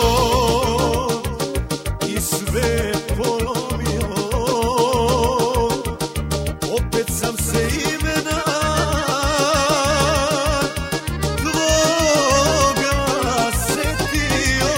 i sve polomio, opet sam se imena tvoga setio.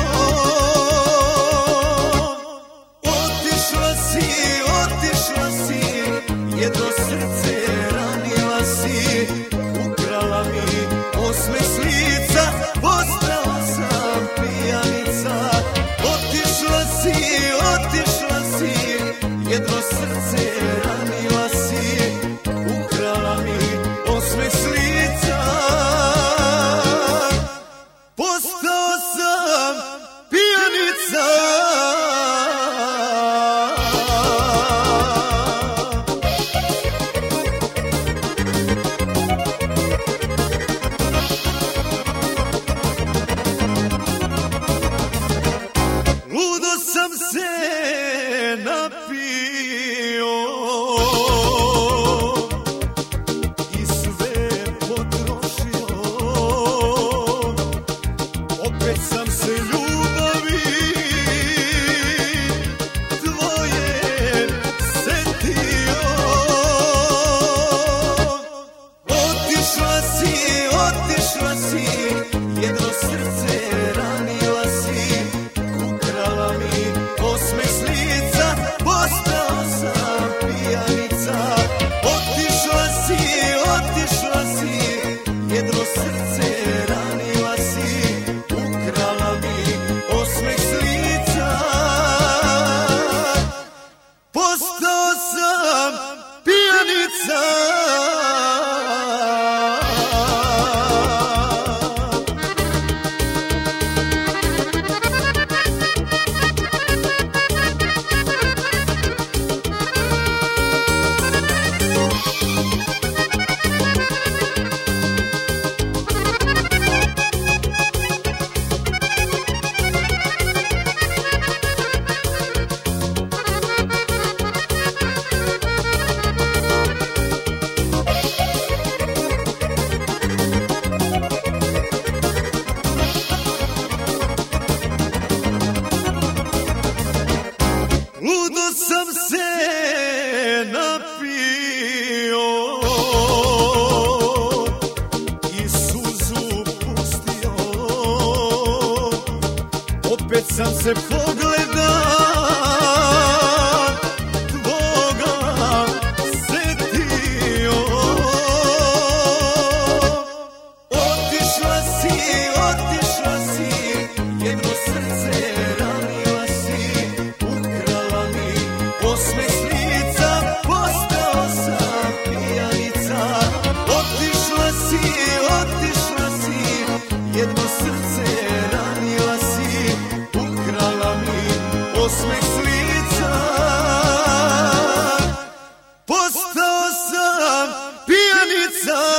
Otišla si, jedno srce ranila si, ukrala mi osmeh s lica, postala sam pijanica. Otišla si, jedno srce ranila si, ukrala mi osmeh s lica, postao sam pijanica. Ludo sam se napio i sve potrošio, opet sam se ljubavi tvoje setio. Otišla si, jedno srce ranila si, ukrala mi osmeh s lica, postao sam pijanica. Otišla si, jedno srce ranila si, ukrala mi osmeh s lica, postao sam pijanica. Ludo sam se napio i suzu pustio, opet sam se pogledao tvoga setio. Otišla si, jedno srce ranila si, ukrala mi osmeh s lica, postao sam pijanica. Otišla si, jedno srce ranila si, ukrala mi osmeh s lica, postao sam pijanica.